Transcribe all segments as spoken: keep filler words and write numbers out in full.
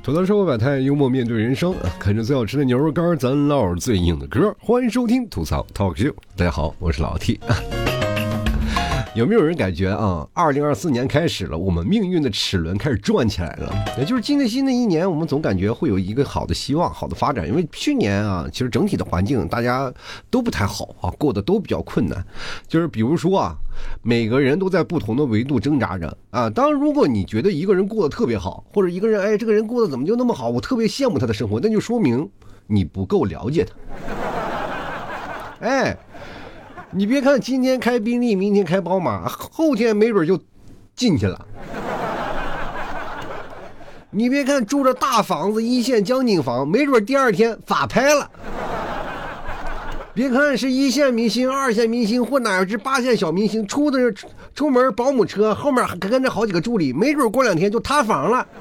吐槽社会百态，幽默面对人生，看着最好吃的牛肉干，咱唠最硬的歌。欢迎收听吐槽 Talk Show， 大家好，我是老 T。有没有人感觉啊，二零二四年开始了，我们命运的齿轮开始转起来了？也就是进了新的一年，我们总感觉会有一个好的希望、好的发展。因为去年啊，其实整体的环境大家都不太好啊，过得都比较困难。就是比如说啊，每个人都在不同的维度挣扎着啊。当然，如果你觉得一个人过得特别好，或者一个人哎，这个人过得怎么就那么好，我特别羡慕他的生活，那就说明你不够了解他。哎。你别看今天开宾利，明天开宝马，后天没准就进去了。你别看住着大房子，一线江景房，没准第二天法拍了。别看是一线明星、二线明星，或哪是八线小明星，出的出门保姆车，后面还跟着好几个助理，没准过两天就塌房了。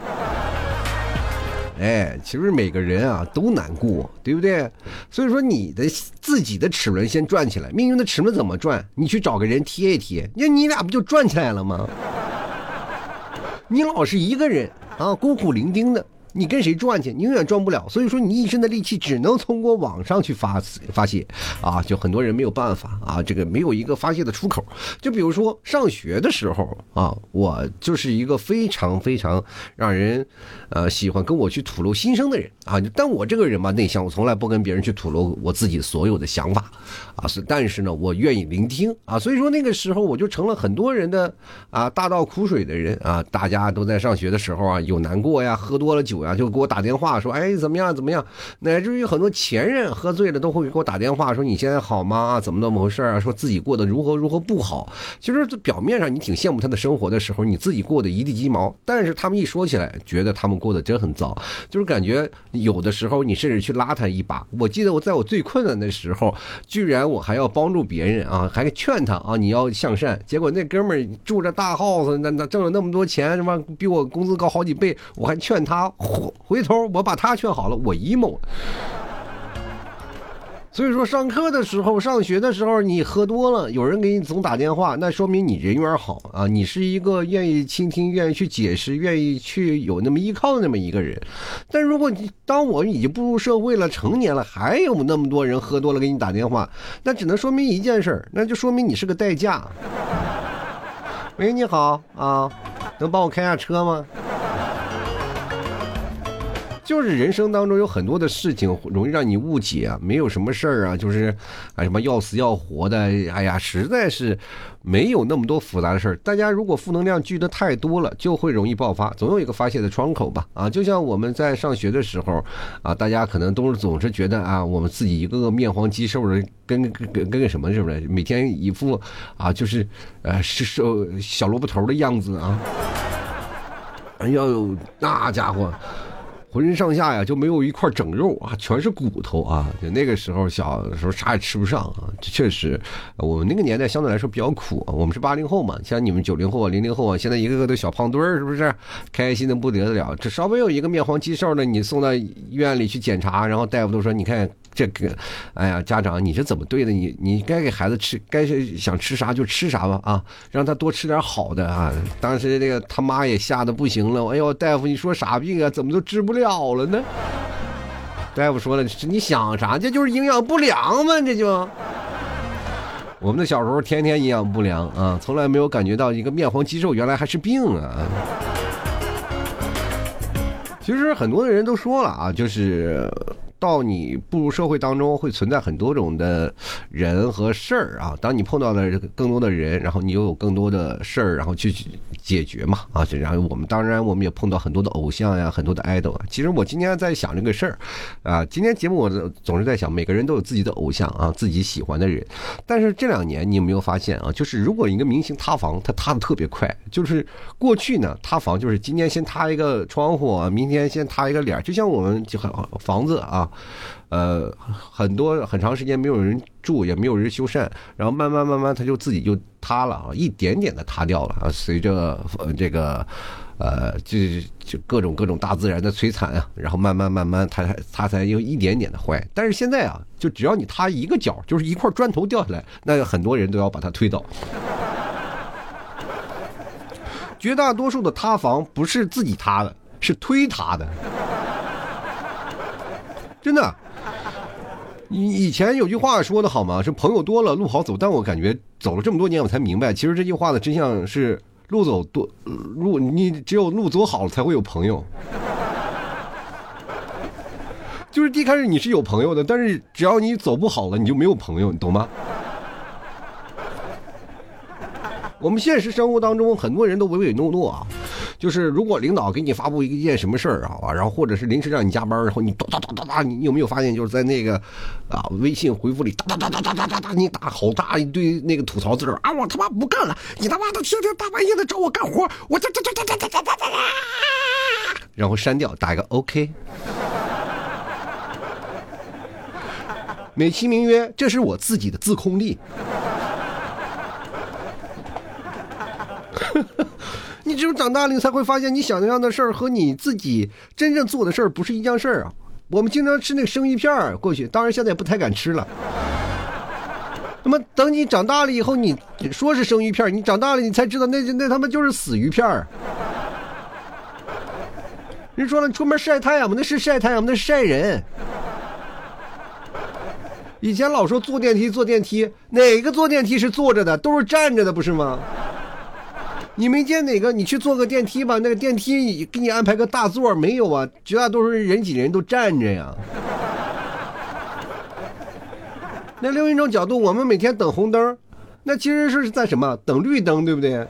哎，其实每个人啊都难过，对不对？所以说你的自己的齿轮先转起来，命运的齿轮怎么转？你去找个人贴一贴，那你俩不就转起来了吗？你老是一个人啊，孤苦伶仃的，你跟谁转去？你永远转不了。所以说你一身的力气只能通过网上去发发泄啊，就很多人没有办法啊，这个没有一个发泄的出口。就比如说上学的时候啊，我就是一个非常非常让人呃喜欢跟我去吐露心声的人啊。但我这个人吧内向，我从来不跟别人去吐露我自己所有的想法啊，是但是呢我愿意聆听啊。所以说那个时候我就成了很多人的啊大倒苦水的人啊。大家都在上学的时候啊，有难过呀，喝多了酒呀，就给我打电话说，哎，怎么样怎么样？乃至于很多前任喝醉了都会给我打电话说，你现在好吗？怎么怎么回事啊？说自己过得如何如何不好。其实表面上你挺羡慕他的生活的时候，你自己过得一地鸡毛，但是他们一说起来，觉得他们过得真很糟，就是感觉有的时候你甚至去拉他一把。我记得我在我最困难的时候，居然我还要帮助别人啊，还劝他啊，你要向善。结果那哥们儿住着大 house， 那那挣了那么多钱，什么比我工资高好几倍，我还劝他。回头我把他劝好了，我 emo。 所以说上课的时候，上学的时候，你喝多了，有人给你总打电话，那说明你人缘好啊，你是一个愿意倾听、愿意去解释、愿意去有那么依靠的那么一个人。但如果你当我已经步入社会了、成年了，还有那么多人喝多了给你打电话，那只能说明一件事，那就说明你是个代驾。喂，你好啊，能帮我开下车吗？就是人生当中有很多的事情容易让你误解啊，没有什么事儿啊，就是啊什么要死要活的，哎呀，实在是没有那么多复杂的事儿。大家如果负能量聚得太多了，就会容易爆发，总有一个发泄的窗口吧。啊，就像我们在上学的时候啊，大家可能都是总是觉得啊，我们自己一个个面黄肌瘦的，跟跟跟跟个什么是不是？每天一副啊，就是呃是瘦小萝卜头的样子啊。哎呦，那家伙！浑身上下呀就没有一块整肉啊，全是骨头啊！就那个时候小的时候啥也吃不上啊，确实，我们那个年代相对来说比较苦啊。我们是八零后嘛，像你们九零后啊、零零后啊，现在一个个都小胖墩儿，是不是？开心的不得了。这稍微有一个面黄肌瘦的，你送到医院里去检查，然后大夫都说，你看这个，哎呀，家长你这怎么对的？你你该给孩子吃，该是想吃啥就吃啥吧啊，让他多吃点好的啊。当时这个他妈也吓得不行了，哎呦，大夫你说啥病啊？怎么都治不了了了呢？大夫说了，你想啥？这就是营养不良嘛，这就。我们的小时候天天营养不良啊，从来没有感觉到一个面黄肌瘦原来还是病啊。其实很多的人都说了啊，就是到你步入社会当中会存在很多种的人和事儿啊，当你碰到了更多的人，然后你又有更多的事儿，然后去解决嘛啊，然后我们当然我们也碰到很多的偶像呀，很多的 idol 啊。其实我今天在想这个事儿啊，今天节目我总是在想，每个人都有自己的偶像啊，自己喜欢的人。但是这两年你有没有发现啊，就是如果一个明星塌房，他塌的特别快，就是过去呢塌房就是今天先塌一个窗户啊，明天先塌一个脸，就像我们就房子啊。呃，很多很长时间没有人住，也没有人修缮，然后慢慢慢慢它就自己就塌了啊，一点点的塌掉了啊。随着呃这个呃就就各种各种大自然的摧残啊，然后慢慢慢慢它它才有一点点的坏。但是现在啊，就只要你塌一个角，就是一块砖头掉下来，那很多人都要把它推倒。绝大多数的塌房不是自己塌的，是推塌的。 真的。以以前有句话说的好吗？是朋友多了路好走，但我感觉走了这么多年，我才明白，其实这句话的真相是路走多路，你只有路走好了才会有朋友。就是一开始你是有朋友的，但是只要你走不好了，你就没有朋友，你懂吗？我们现实生活当中很多人都唯唯诺诺啊，就是如果领导给你发布一件什么事儿啊，然后或者是临时让你加班，然后你哒哒哒哒哒，你有没有发现就是在那个啊微信回复里哒哒哒哒哒哒哒哒，你打好大一堆那个吐槽字儿啊，我他妈不干了，你他妈的天天大半夜的找我干活，我这这这这这这这这，然后删掉，打一个 OK。美其名曰这是我自己的自控力。你只有长大了，你才会发现你想象的事儿和你自己真正做的事儿不是一件事儿啊。我们经常吃那个生鱼片儿过去，当然现在也不太敢吃了。那么等你长大了以后，你说是生鱼片，你长大了你才知道那那他妈就是死鱼片儿。人说了，出门晒太阳嘛，那是晒太阳，那是晒人。以前老说坐电梯坐电梯，哪个坐电梯是坐着的，都是站着的，不是吗？你没见哪个你去坐个电梯吧，那个电梯给你安排个大座，没有啊，绝大多数人挤人都站着呀。那另一种角度，我们每天等红灯，那其实是在什么？等绿灯，对不对？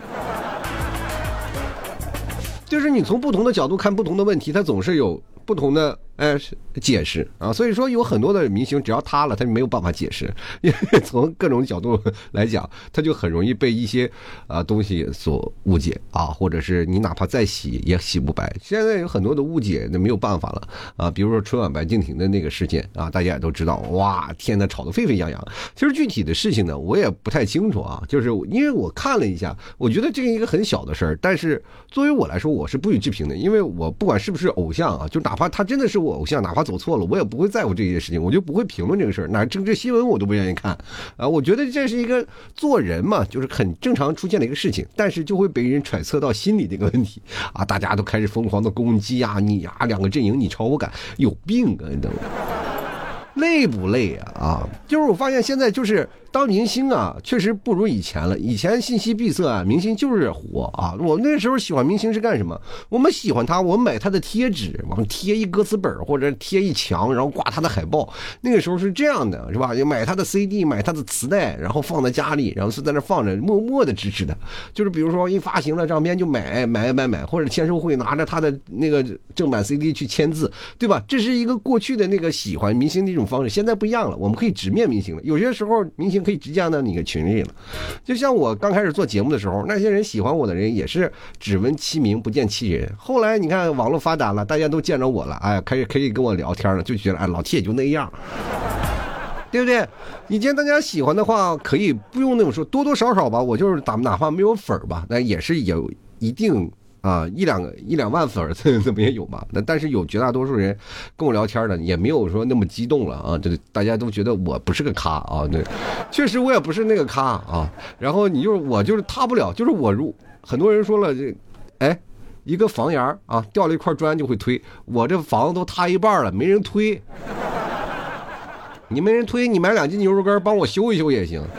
就是你从不同的角度看不同的问题，它总是有不同的哎解释啊。所以说有很多的明星只要塌了，他就没有办法解释，因为从各种角度来讲，他就很容易被一些啊东西所误解啊，或者是你哪怕再洗也洗不白。现在有很多的误解，那没有办法了啊。比如说春晚白敬亭的那个事件啊，大家也都知道，哇，天呐，吵得沸沸扬扬。其实具体的事情呢，我也不太清楚啊，就是因为我看了一下，我觉得这是一个很小的事儿，但是作为我来说，我是不予置评的，因为我不管是不是偶像啊，就哪怕他真的是我偶像，哪怕走错了，我也不会在乎这些事情，我就不会评论这个事儿，哪政治新闻我都不愿意看啊。我觉得这是一个做人嘛，就是很正常出现的一个事情，但是就会被人揣测到心里的一个问题啊，大家都开始疯狂的攻击啊，你啊，两个阵营你超我赶，有病啊，你懂吗？累不累啊？啊，就是我发现现在就是当明星啊，确实不如以前了。以前信息闭塞啊，明星就是火啊。我那时候喜欢明星是干什么？我们喜欢他，我们买他的贴纸，往贴一歌词本或者贴一墙，然后挂他的海报。那个时候是这样的，是吧？就买他的 C D， 买他的磁带，然后放在家里，然后是在那放着，默默的支持的。就是比如说一发行了唱片就买买买买，或者签售会拿着他的那个正版 C D 去签字，对吧？这是一个过去的那个喜欢明星的一种方式，现在不一样了，我们可以直面明星了。有些时候明星可以直接到你个群里了。就像我刚开始做节目的时候，那些人喜欢我的人也是只闻其名不见其人。后来你看网络发达了，大家都见着我了，哎，可以可以跟我聊天了，就觉得哎，老 T 也就那样。对不对？以前大家喜欢的话，可以不用那种说多多少少吧，我就是打哪怕没有粉吧，那也是有一定啊一两个一两万粉怎么也有嘛。那但是有绝大多数人跟我聊天的，也没有说那么激动了啊。这大家都觉得我不是个咖啊，对，确实我也不是那个咖啊。然后你就是我就是塌不了，就是我如很多人说了这，哎，一个房檐啊掉了一块砖就会推，我这房子都塌一半了，没人推。你没人推，你买两斤牛肉干帮我修一修也行。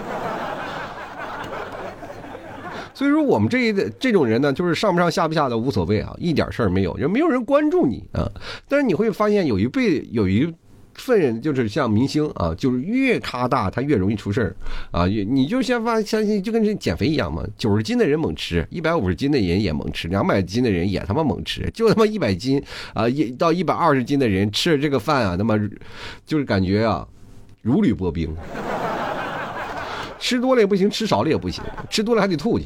所以说我们这一这种人呢，就是上不上下不下的无所谓啊，一点事儿没有，也没有人关注你啊。但是你会发现有一辈有一份人就是像明星啊，就是越咖大他越容易出事儿啊。你就先发相信就跟减肥一样嘛，九十斤的人猛吃，一百五十斤的人也猛吃，两百斤的人也他妈猛吃，就他妈一百斤啊一到一百二十斤的人吃了这个饭啊，他妈就是感觉啊如履薄冰。吃多了也不行，吃少了也不行，吃多了还得吐去。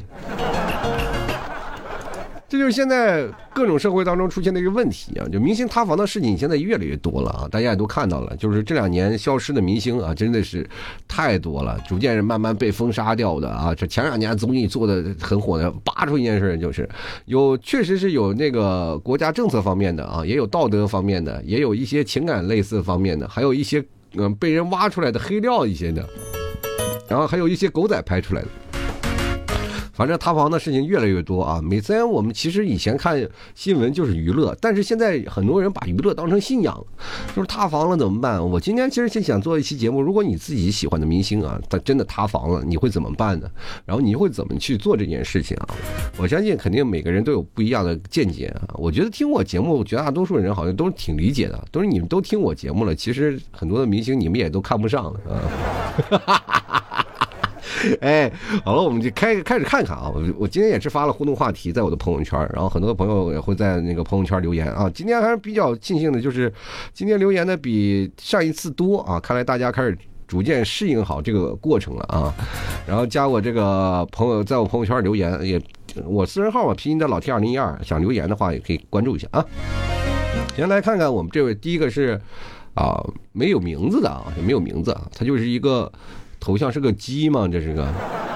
这就是现在各种社会当中出现的一个问题啊，就明星塌房的事情现在越来越多了啊，大家也都看到了，就是这两年消失的明星啊，真的是太多了，逐渐慢慢被封杀掉的啊。这前两年综艺做的很火的，扒出一件事就是有确实是有那个国家政策方面的啊，也有道德方面的，也有一些情感类似方面的，还有一些嗯、呃、被人挖出来的黑料一些的。然后还有一些狗仔拍出来的， 反正塌房的事情越来越多啊。每次我们其实以前看新闻就是娱乐，但是现在很多人把娱乐当成信仰，就是塌房了怎么办？我今天其实就想做一期节目，如果你自己喜欢的明星啊，他真的塌房了，你会怎么办呢？然后你会怎么去做这件事情啊？我相信肯定每个人都有不一样的见解啊。我觉得听我节目绝大多数人好像都挺理解的，都是你们都听我节目了，其实很多的明星你们也都看不上了啊。哎，好了，我们就开开始看看啊。我我今天也是发了互动话题在我的朋友圈，然后很多朋友也会在那个朋友圈留言啊。今天还是比较庆幸的，就是今天留言的比上一次多啊，看来大家开始逐渐适应好这个过程了啊。然后加我这个朋友，在我朋友圈留言，也我私人号嘛，拼音的老 T 二零一二，想留言的话也可以关注一下啊。先来看看我们这位，第一个是啊没有名字的啊，没有名字啊，他就是一个。头像是个鸡吗？这是个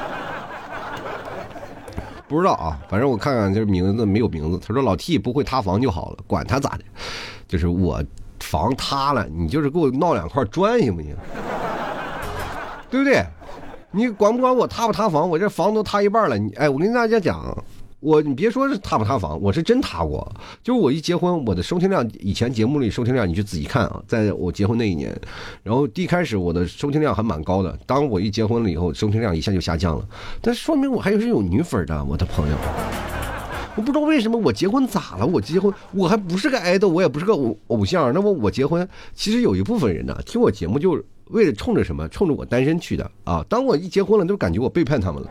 不知道啊，反正我看看这名字没有名字。他说老 T 不会塌房就好了，管他咋的，就是我房塌了，你就是给我闹两块砖行不行？对不对？你管不管我塌不塌房？我这房都塌一半了。你哎，我跟大家讲。我你别说是塌不塌房，我是真塌过。就是我一结婚，我的收听量以前节目里收听量你去仔细看啊，在我结婚那一年，然后第一开始我的收听量还蛮高的，当我一结婚了以后，收听量一下就下降了。但说明我还是有女粉的，我的朋友。我不知道为什么我结婚咋了？我结婚我还不是个爱豆，我也不是个偶偶像，那么我结婚其实有一部分人呢听我节目就为了冲着什么，冲着我单身去的啊。当我一结婚了，就感觉我背叛他们了。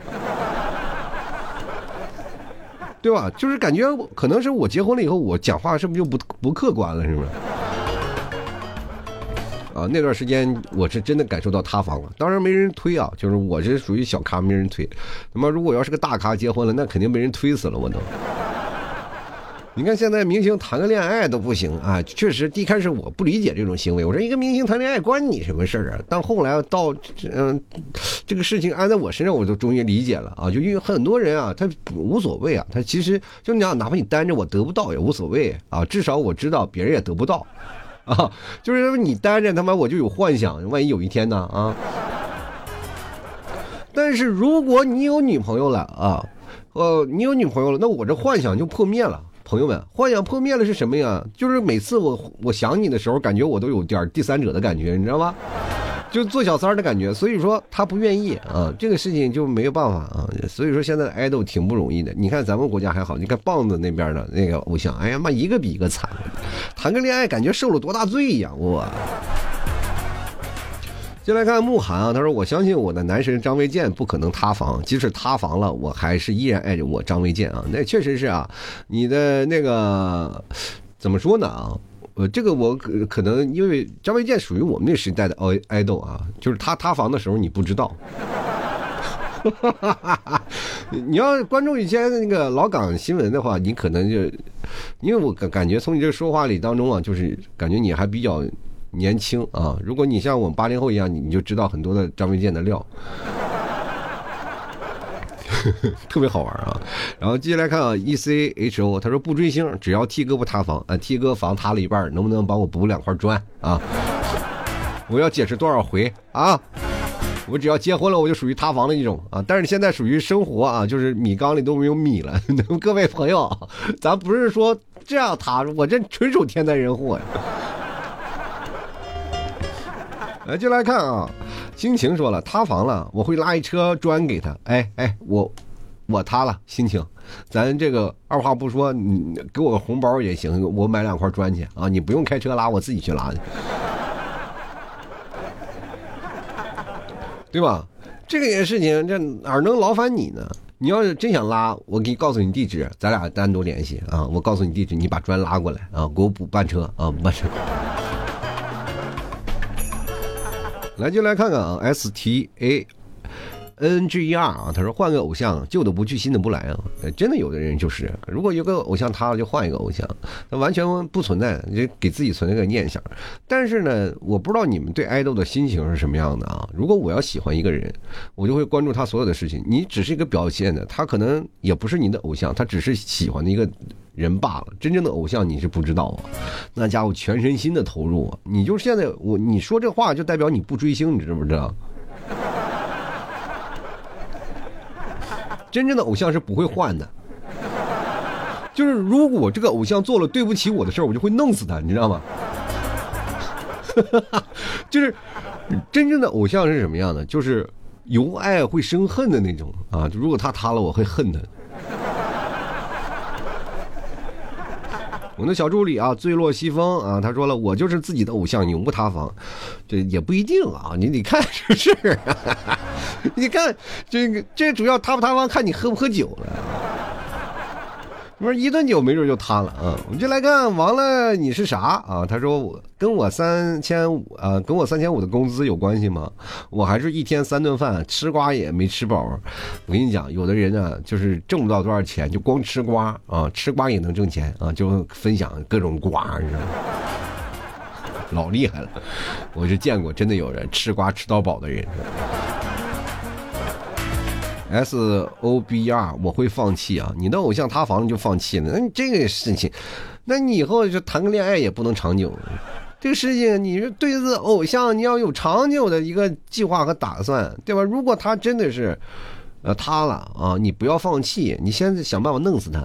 对吧？就是感觉可能是我结婚了以后，我讲话是不是就不不客观了，是不是？啊，那段时间我是真的感受到塌房了。当然没人推啊，就是我是属于小咖，没人推。那么如果要是个大咖结婚了，那肯定被人推死了，我都。你看现在明星谈个恋爱都不行啊，确实一开始我不理解这种行为，我说一个明星谈恋爱关你什么事儿啊？但后来到嗯这个事情安在我身上，我就终于理解了啊，就因为很多人啊他无所谓啊，他其实就你哪怕你单着我得不到也无所谓啊，至少我知道别人也得不到啊，就是你单着他妈我就有幻想，万一有一天呢啊。但是如果你有女朋友了啊，呃你有女朋友了，那我这幻想就破灭了。朋友们，幻想破灭了是什么呀？就是每次我我想你的时候，感觉我都有点第三者的感觉，你知道吗？就做小三的感觉。所以说他不愿意啊，这个事情就没有办法啊。所以说现在的爱豆挺不容易的。你看咱们国家还好，你看棒子那边的那个偶像，哎呀妈，一个比一个惨，谈个恋爱感觉受了多大罪一样，哇！就来看慕寒啊，他说我相信我的男神张卫健不可能塌房，即使塌房了，我还是依然爱着我张卫健啊。那确实是啊，你的那个怎么说呢啊？呃，这个我可可能因为张卫健属于我们那时代的爱爱豆啊，就是他塌房的时候你不知道。你要关注一些那个老港新闻的话，你可能就因为我感感觉从你这个说话里当中啊，就是感觉你还比较年轻啊，如果你像我们八零后一样，你你就知道很多的张卫健的料，特别好玩啊。然后接下来看啊 ，E C H O， 他说不追星，只要 T 哥不塌房啊 ，T 哥房塌了一半，能不能帮我补两块砖啊？我要解释多少回啊？我只要结婚了，我就属于塌房的一种啊。但是现在属于生活啊，就是米缸里都没有米了。各位朋友，咱不是说这样塌，我这纯属天灾人祸呀。来，就来看啊，心情说了塌房了，我会拉一车砖给他。哎哎，我我塌了，心情，咱这个二话不说，你给我个红包也行，我买两块砖去啊，你不用开车拉，我自己去拉去，对吧？这个件事情，这哪能劳烦你呢？你要是真想拉，我给你告诉你地址，咱俩单独联系啊。我告诉你地址，你把砖拉过来啊，给我补半车啊，半车。来就来看看啊 ，S T A N G E R 啊，他说换个偶像，旧的不去，新的不来啊。真的有的人就是，如果有个偶像塌了，就换一个偶像，那完全不存在，就给自己存在个念想。但是呢，我不知道你们对爱豆的心情是什么样的啊？如果我要喜欢一个人，我就会关注他所有的事情。你只是一个表现的，他可能也不是你的偶像，他只是喜欢的一个人罢了。真正的偶像你是不知道啊，那家伙全身心的投入啊。你就现在我你说这话就代表你不追星，你知不知道？ 真正的偶像是不会换的。就是如果这个偶像做了对不起我的事儿，我就会弄死他，你知道吗？就是真正的偶像是什么样的？就是由爱会生恨的那种啊！如果他塌了，我会恨他。我的小助理啊，坠落西风啊，他说了，我就是自己的偶像，永不塌房。这也不一定啊，你得看是不是？你看这个，这主要塌不塌房，看你喝不喝酒了。不是一顿酒没准就塌了啊！我们就来看王了，你是啥啊？他说我跟我三千五啊，跟我三千五的工资有关系吗？我还是一天三顿饭，吃瓜也没吃饱。我跟你讲，有的人啊，就是挣不到多少钱，就光吃瓜啊，吃瓜也能挣钱啊，就分享各种瓜，你知道吗？老厉害了，我是见过真的有人吃瓜吃到饱的人。S O B R 我会放弃啊！你的偶像塌房了就放弃了，那你这个事情，那你以后就谈个恋爱也不能长久。这个事情，你是对着偶像，你要有长久的一个计划和打算，对吧？如果他真的是，呃，塌了啊，你不要放弃，你先想办法弄死他。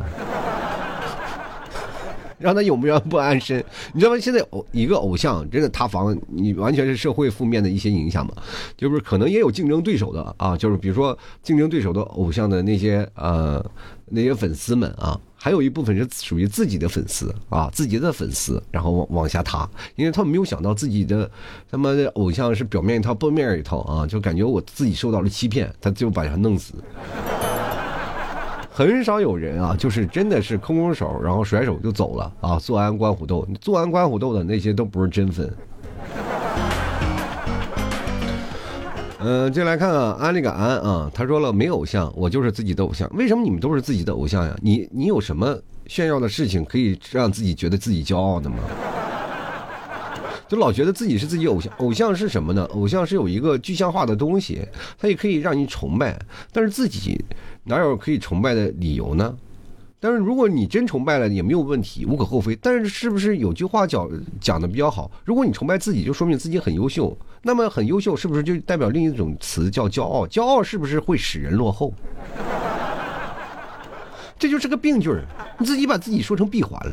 让他永不不安身，你知道吗？现在偶一个偶像真的塌房，你完全是社会负面的一些影响嘛，就是可能也有竞争对手的啊，就是比如说竞争对手的偶像的那些呃那些粉丝们啊，还有一部分是属于自己的粉丝啊，自己的粉丝，然后往往下塌，因为他们没有想到自己的他们的偶像是表面一套背面一套啊，就感觉我自己受到了欺骗，他就把他弄死。很少有人啊，就是真的是空空手，然后甩手就走了啊！做完关虎斗，做完关虎斗的那些都不是真粉。嗯、呃，就来看啊，安利个安啊，他说了没偶像，我就是自己的偶像。为什么你们都是自己的偶像呀？你你有什么炫耀的事情可以让自己觉得自己骄傲的吗？就老觉得自己是自己偶像，偶像是什么呢？偶像是有一个具象化的东西，它也可以让你崇拜，但是自己哪有可以崇拜的理由呢？但是如果你真崇拜了也没有问题，无可厚非。但是是不是有句话讲讲的比较好？如果你崇拜自己，就说明自己很优秀。那么很优秀是不是就代表另一种词叫骄傲？骄傲是不是会使人落后？这就是个病句儿，你自己把自己说成闭环了。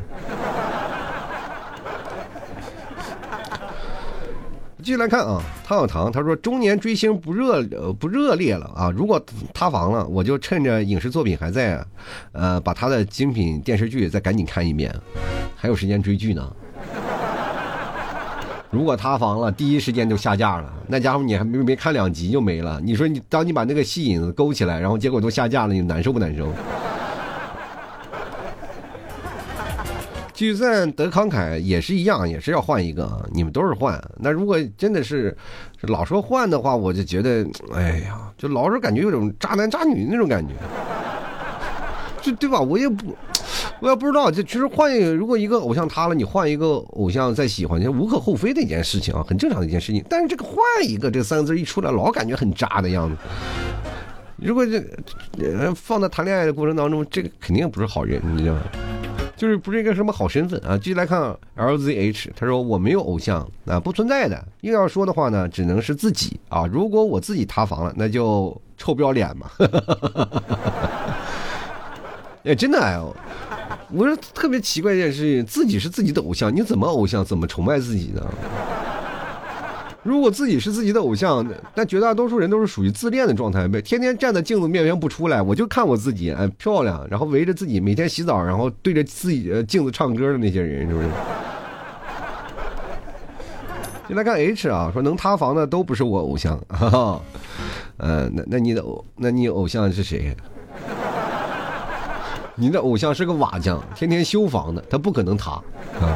继续来看啊，汤小堂他说中年追星不热呃不热烈了啊，如果塌房了，我就趁着影视作品还在，呃，把他的精品电视剧再赶紧看一遍，还有时间追剧呢。如果塌房了，第一时间就下架了，那家伙你还没没看两集就没了。你说你当你把那个戏瘾子勾起来，然后结果都下架了，你难受不难受？聚散得慷慨也是一样，也是要换一个，你们都是换。那如果真的是老说换的话，我就觉得，哎呀，就老是感觉有种渣男渣女那种感觉，就对吧？我也不，我也不知道，就其实换一个，如果一个偶像塌了，你换一个偶像再喜欢，就无可厚非的一件事情啊，很正常的一件事情。但是这个换一个这三个字一出来，老感觉很渣的样子。如果这放在谈恋爱的过程当中，这个肯定不是好人，你知道吗？就是不是一个什么好身份啊！继续来看 L Z H， 他说我没有偶像啊，不存在的。硬要说的话呢，只能是自己啊。如果我自己塌房了，那就臭不要脸嘛。哎，真的哎，我说特别奇怪一件事情，自己是自己的偶像，你怎么偶像，怎么崇拜自己呢？如果自己是自己的偶像，但绝大多数人都是属于自恋的状态呗，天天站在镜子面前不出来，我就看我自己，哎，漂亮，然后围着自己每天洗澡，然后对着自己的镜子唱歌的那些人，是不是？就来看 H 啊，说能塌房的都不是我偶像，哈哈，呃，那那你的偶，那你偶像是谁？你的偶像是个瓦匠，天天修房的，他不可能塌啊。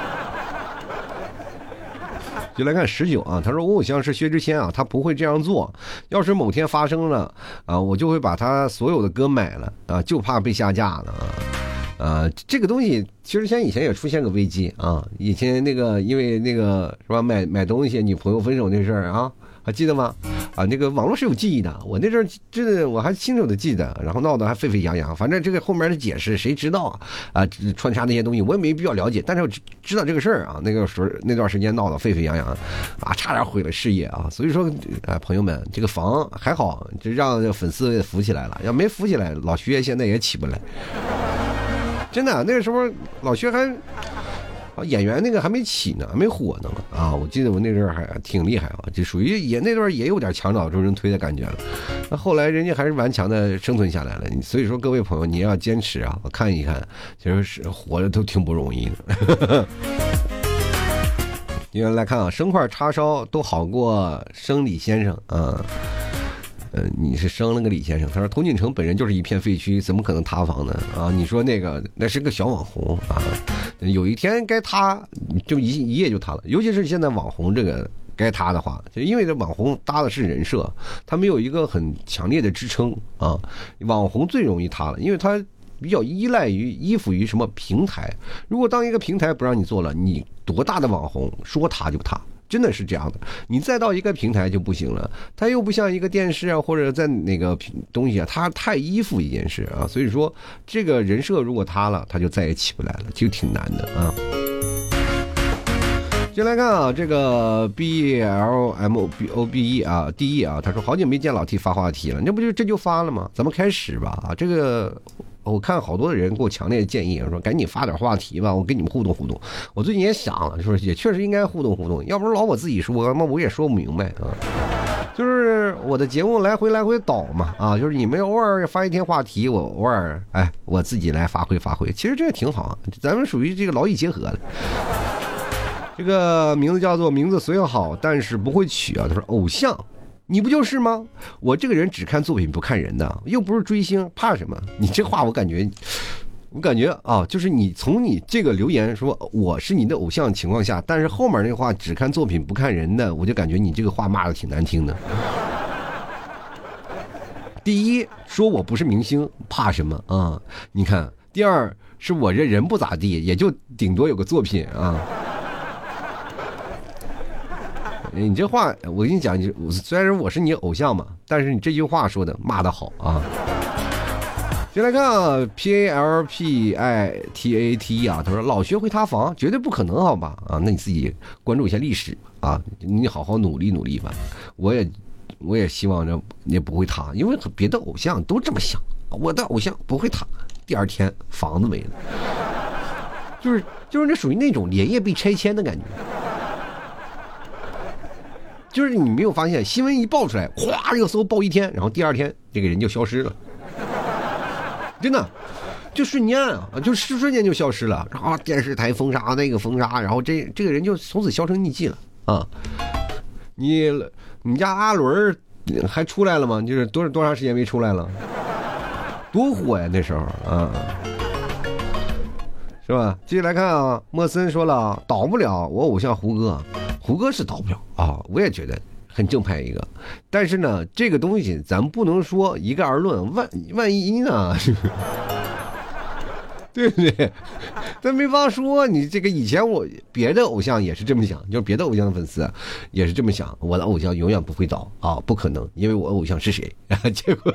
就来看十九啊，他说我偶像是薛之谦啊，他不会这样做。要是某天发生了啊，我就会把他所有的歌买了啊，就怕被下架了啊。啊，这个东西薛之谦以前也出现过危机啊，以前那个因为那个是吧，买买东西女朋友分手那事儿啊，还记得吗？ 啊，那个网络是有记忆的，我那阵儿真的我还清楚的记得，然后闹得还沸沸扬扬。反正这个后面的解释谁知道啊？啊，穿插那些东西我也没必要了解，但是我知道这个事儿啊。那个时候那段时间闹得沸沸扬扬啊，差点毁了事业啊。所以说，啊，朋友们，这个房还好，就让粉丝扶起来了，要没扶起来，老薛现在也起不来。真的，那个时候老薛还。啊，演员那个还没起呢，还没火呢啊！我记得我那阵儿还挺厉害啊，就属于也那段也有点墙倒众人推的感觉了。那后来人家还是顽强的生存下来了。所以说各位朋友，你要坚持啊！我看一看，其实是活着都挺不容易的。因为来看啊，生块叉烧都好过生李先生啊。呃，你是生了个李先生，他说童锦城本人就是一片废墟，怎么可能塌房呢？啊，你说那个那是个小网红啊，有一天该塌就一一夜就塌了。尤其是现在网红这个该塌的话，就因为这网红搭的是人设，他没有一个很强烈的支撑啊，网红最容易塌了，因为他比较依赖于依附于什么平台。如果当一个平台不让你做了，你多大的网红说塌就塌。真的是这样的，你再到一个平台就不行了，它又不像一个电视啊，或者在哪个东西啊，它太依附一件事啊，所以说这个人设如果塌了，它就再也起不来了，就挺难的啊。先来看啊，这个 B L M O B E 啊 D E 啊，他说好久没见老 T 发话题了，那不就这就发了吗？咱们开始吧啊，这个。我看好多的人给我强烈的建议，说赶紧发点话题吧，我跟你们互动互动。我最近也想了，就是也确实应该互动互动，要不然老我自己说，那我也说不明白啊。就是我的节目来回来回倒嘛啊，就是你们偶尔发一天话题，我偶尔哎我自己来发挥发挥，其实这也挺好，咱们属于这个劳逸结合的。这个名字叫做名字虽好，但是不会取啊。他说偶像。你不就是吗？我这个人只看作品不看人的，又不是追星，怕什么？你这话我感觉，我感觉啊，就是你从你这个留言说我是你的偶像情况下，但是后面那话只看作品不看人的，我就感觉你这个话骂的挺难听的。第一，说我不是明星，怕什么啊？你看，第二是我这人不咋地，也就顶多有个作品啊。你这话我跟你讲，虽然我是你偶像嘛，但是你这句话说的骂得好啊。先来看啊 P A L P I T A T 啊，他说老学会塌房绝对不可能好吧啊，那你自己关注一下历史啊，你好好努力努力吧。我也我也希望这也不会塌，因为别的偶像都这么想，我的偶像不会塌，第二天房子没了，就是就是那属于那种连夜被拆迁的感觉。就是你没有发现新闻一爆出来，哗热搜爆一天，然后第二天这个人就消失了，真的就瞬间啊，就瞬间就消失了，然后电视台封杀那个封杀，然后这这个人就从此销声匿迹了啊！你你家阿伦还出来了吗？就是多多长时间没出来了？多火呀那时候啊！是吧？继续来看啊，莫森说了，倒不了，我偶像胡歌。胡歌是倒不了啊，我也觉得很正派一个，但是呢，这个东西咱不能说一概而论，万万一呢，对不对？咱没法说，你这个以前我别的偶像也是这么想，就是别的偶像的粉丝也是这么想，我的偶像永远不会倒啊，不可能，因为我偶像是谁？结果。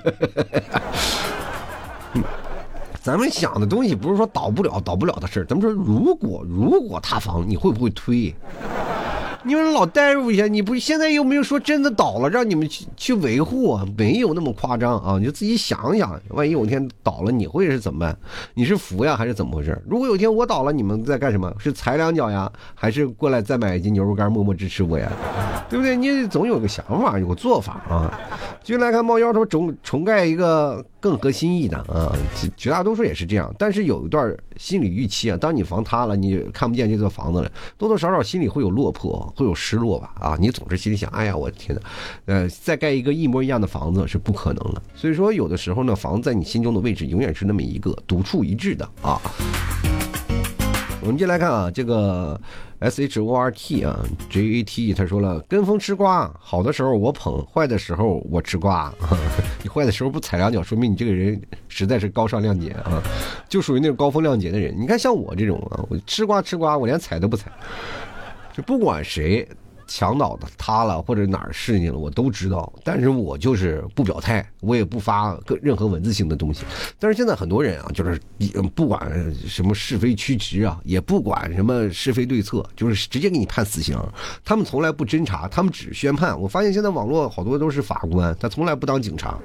咱们想的东西不是说倒不了倒不了的事，咱们说如果如果塌房，你会不会推？你们老代入一下，你不现在又没有说真的倒了，让你们去去维护啊，没有那么夸张啊，你就自己想想，万一有一天倒了，你会是怎么办？你是服呀，还是怎么回事？如果有一天我倒了，你们在干什么？是踩两脚呀，还是过来再买一斤牛肉干默默支持我呀？对不对？你总有个想法，有个做法啊。继续来看猫妖说重重盖一个更合心意的啊，绝大多数也是这样，但是有一段心理预期啊，当你房塌了，你看不见这座房子了，多多少少心里会有落魄，会有失落吧啊，你总是心里想，哎呀，我的天哪，呃，再盖一个一模一样的房子是不可能的，所以说有的时候呢，房子在你心中的位置永远是那么一个独处一致的啊。我们接来看啊，这个 S H O R T 啊 J A T 他说了，跟风吃瓜，好的时候我捧，坏的时候我吃瓜。你坏的时候不踩两脚，说明你这个人实在是高尚亮节啊，就属于那种高风亮节的人。你看像我这种啊，我吃瓜吃瓜，我连踩都不踩，就不管谁墙倒的塌了或者哪儿事情了，我都知道，但是我就是不表态，我也不发任何文字性的东西。但是现在很多人啊，就是不管什么是非曲直啊，也不管什么是非对错，就是直接给你判死刑。他们从来不侦查，他们只宣判。我发现现在网络好多都是法官，他从来不当警察。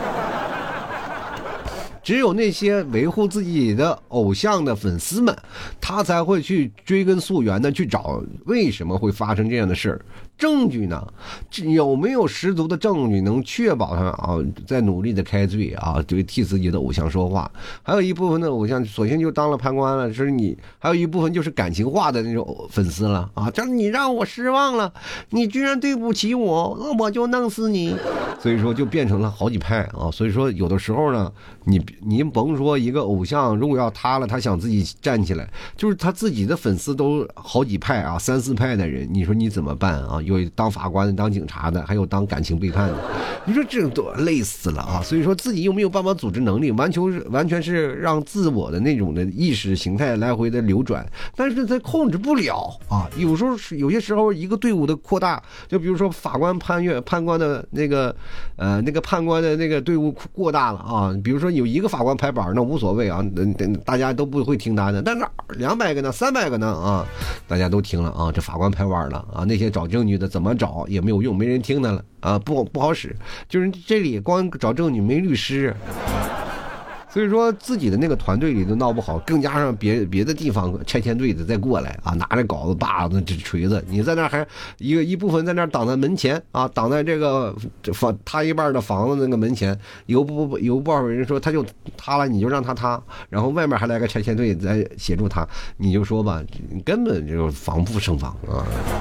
只有那些维护自己的偶像的粉丝们，他才会去追根溯源的去找为什么会发生这样的事儿。证据呢？有没有十足的证据能确保他啊在努力的开罪啊，就替自己的偶像说话？还有一部分的偶像索性就当了判官了，是你；还有一部分就是感情化的那种粉丝了啊，这你让我失望了，你居然对不起我，那我就弄死你。所以说就变成了好几派啊。所以说有的时候呢，你您甭说一个偶像如果要塌了，他想自己站起来，就是他自己的粉丝都好几派啊，三四派的人，你说你怎么办啊？有当法官的，当警察的，还有当感情背叛的，你说这都累死了啊！所以说自己又没有办法组织能力，完全是完全是让自我的那种的意识形态来回的流转，但是他控制不了啊！有时候是有些时候一个队伍的扩大，就比如说法官判阅判官的那个呃那个判官的那个队伍过大了啊，比如说有一个法官拍板那无所谓啊，大家都不会听他的，但是两百个呢，三百个呢啊，大家都听了啊，这法官拍板了啊，那些找证据的怎么找也没有用，没人听他了啊，不不好使，就是这里光找证据没律师，所以说自己的那个团队里都闹不好，更加上别别的地方拆迁队的再过来啊，拿着镐子把子这锤子，你在那还一个一部分在那挡在门前啊，挡在这个房塌一半的房子那个门前，有不有不少人说他就塌了，你就让他塌，然后外面还来个拆迁队在协助他，你就说吧，你根本就防不胜防啊。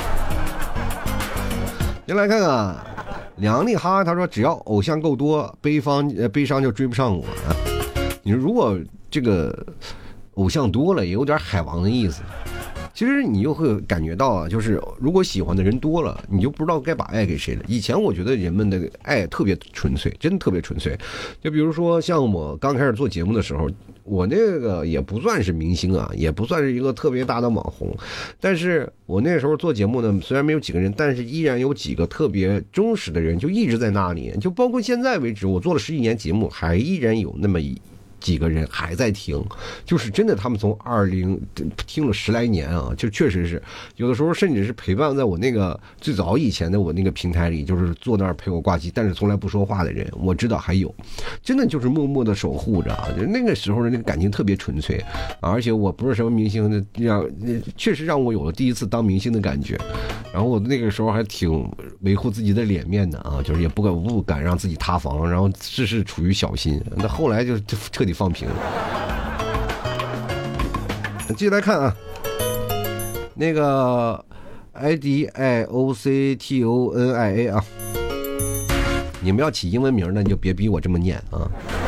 先来看看梁丽哈，他说只要偶像够多，悲伤呃悲伤就追不上我。你说如果这个偶像多了，也有点海王的意思。其实你又会感觉到啊，就是如果喜欢的人多了，你就不知道该把爱给谁了。以前我觉得人们的爱特别纯粹，真的特别纯粹。就比如说像我刚开始做节目的时候，我那个也不算是明星啊，也不算是一个特别大的网红，但是我那时候做节目呢，虽然没有几个人，但是依然有几个特别忠实的人就一直在那里，就包括现在为止，我做了十几年节目，还依然有那么一几个人还在听，就是真的他们从二零听了十来年啊，就确实是有的时候甚至是陪伴在我那个最早以前的我那个平台里，就是坐那儿陪我挂机，但是从来不说话的人，我知道还有，真的就是默默的守护着啊，就那个时候的那个感情特别纯粹，啊、而且我不是什么明星，让确实让我有了第一次当明星的感觉，然后我那个时候还挺维护自己的脸面的啊，就是也不敢不敢让自己塌房，然后事事处于小心，那后来就彻底放平了。继续来看啊，那个 I D I O C T O N I A 啊，你们要起英文名呢，你就别逼我这么念啊。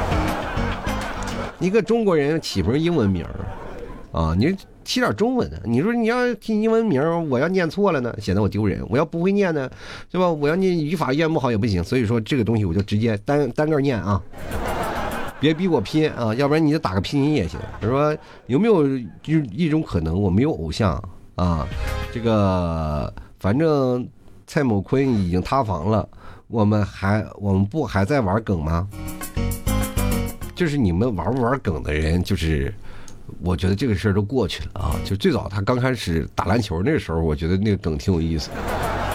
一个中国人起不是英文名啊，你起点中文的。你说你要起英文名，我要念错了呢，显得我丢人；我要不会念呢，对吧？我要念语法念不好也不行。所以说这个东西我就直接单单个念啊。别逼我拼啊，要不然你就打个拼音也行。说有没有一种可能，我没有偶像啊？这个反正蔡某坤已经塌房了，我们还我们不还在玩梗吗？就是你们玩不玩梗的人，就是我觉得这个事儿都过去了啊。就最早他刚开始打篮球那个时候，我觉得那个梗挺有意思的。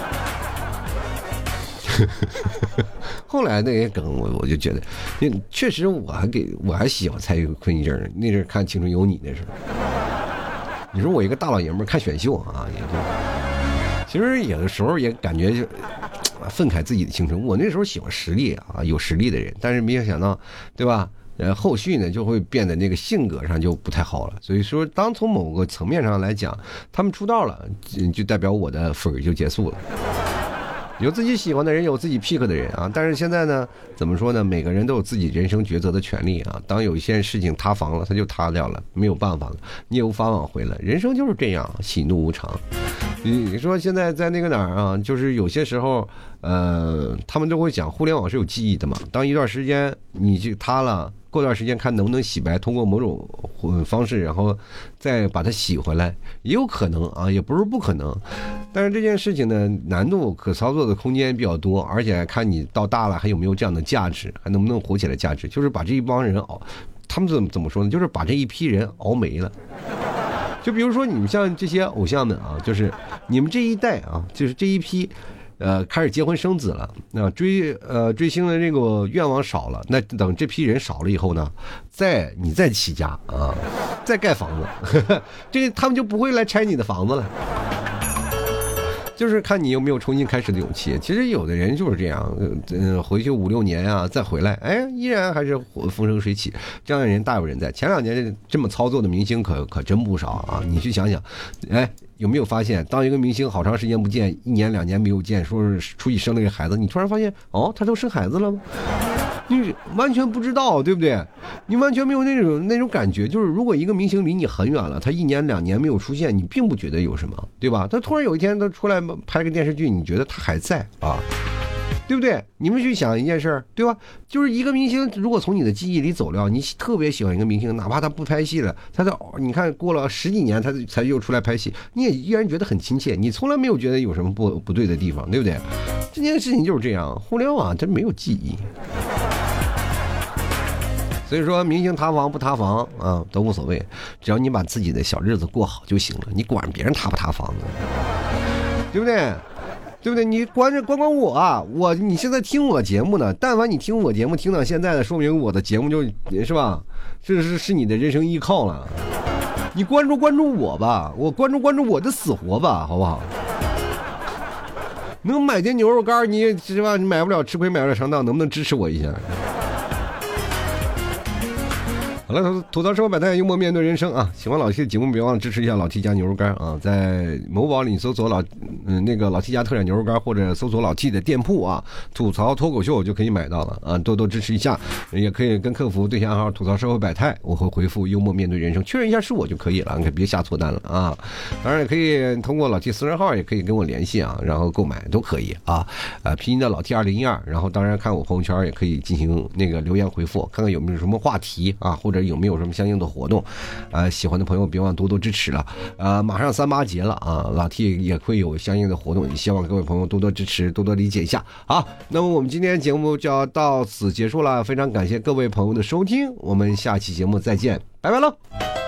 后来那些梗我我就觉得，确实我还给我还喜欢蔡坤一阵儿，那阵看《青春有你》那时候。你说我一个大老爷们看选秀啊，也就其实有的时候也感觉就愤慨自己的青春。我那时候喜欢实力啊，有实力的人，但是没有想到，对吧？呃，后续呢就会变得那个性格上就不太好了。所以说，当从某个层面上来讲，他们出道了，就代表我的粉就结束了。有自己喜欢的人，有自己 pick 的人啊，但是现在呢，怎么说呢？每个人都有自己人生抉择的权利啊。当有一些事情塌房了，它就塌掉了，没有办法了，你也无法挽回了。人生就是这样，喜怒无常。 你说现在在那个哪儿啊，就是有些时候，呃，他们都会讲互联网是有记忆的嘛。当一段时间你去塌了，过段时间看能不能洗白，通过某种方式，然后再把它洗回来，也有可能啊，也不是不可能。但是这件事情呢，难度可操作的空间比较多，而且看你到大了还有没有这样的价值，还能不能火起来价值，就是把这一帮人熬，他们怎么怎么说呢？就是把这一批人熬没了。就比如说你们像这些偶像们啊，就是你们这一代啊，就是这一批，呃，开始结婚生子了，那追呃追星的这个愿望少了，那等这批人少了以后呢，再你再起家啊，再盖房子，呵呵，这个他们就不会来拆你的房子了。就是看你有没有重新开始的勇气。其实有的人就是这样，嗯、呃，回去五六年啊，再回来，哎，依然还是风生水起，这样的人大有人在。前两年这么操作的明星可可真不少啊！你去想想，哎，有没有发现，当一个明星好长时间不见，一年两年没有见，说是出去生了个孩子，你突然发现，哦，他都生孩子了吗？你完全不知道，对不对？你完全没有那种那种感觉，就是如果一个明星离你很远了，他一年两年没有出现，你并不觉得有什么，对吧？他突然有一天他出来拍个电视剧，你觉得他还在啊，对不对？你们去想一件事，对吧？就是一个明星如果从你的记忆里走了，你特别喜欢一个明星，哪怕他不拍戏了，他的你看过了十几年他才又出来拍戏，你也依然觉得很亲切，你从来没有觉得有什么不不对的地方，对不对？这件事情就是这样，互联网真没有记忆。所以说明星塌房不塌房啊都无所谓，只要你把自己的小日子过好就行了，你管别人塌不塌房子，对不对？对不对？你关着关关我啊，我你现在听我节目呢，但凡你听我节目听到现在的，说明我的节目就是吧，是是是你的人生依靠了。你关注关注我吧，我关注关注我的死活吧，好不好？能买点牛肉干，你是吧？你买不了吃亏，买不了上当，能不能支持我一下？好了，吐槽生活百态，幽默面对人生啊！喜欢老 T 的节目，别忘了支持一下老 T 家牛肉干啊！在某宝里搜索老嗯那个老 T 家特产牛肉干，或者搜索老 T 的店铺啊，吐槽脱口秀就可以买到了啊！多多支持一下，也可以跟客服对下号吐槽社会百态，我会回复幽默面对人生，确认一下是我就可以了，你可别下错单了啊！当然也可以通过老 T 私人号也可以跟我联系啊，然后购买都可以啊！呃，拼音的老 T 二零一二，然后当然看我朋友圈也可以进行那个留言回复，看看有没有什么话题啊，或者有没有什么相应的活动，呃，喜欢的朋友别忘多多支持了。呃，马上三八节了啊，老 T 也会有相应的活动，也希望各位朋友多多支持，多多理解一下。好，那么我们今天节目就要到此结束了，非常感谢各位朋友的收听，我们下期节目再见，拜拜喽。